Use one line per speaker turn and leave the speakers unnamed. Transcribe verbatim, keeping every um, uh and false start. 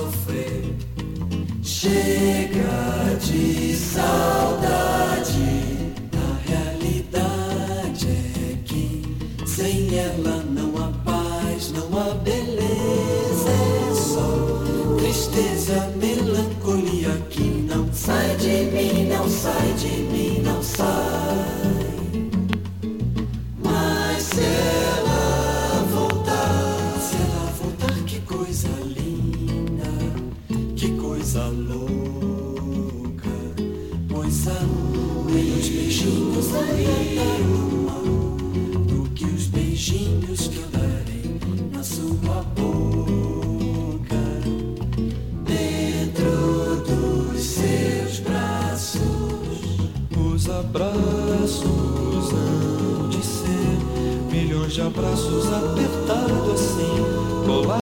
sofrer. Chega de saudade, a realidade é que sem ela não há paz, não há beleza, é só tristeza, melancolia que não sai de mim, não sai de mim, não sai. Mas se ela voltar, se ela voltar, que coisa linda, que coisa louca.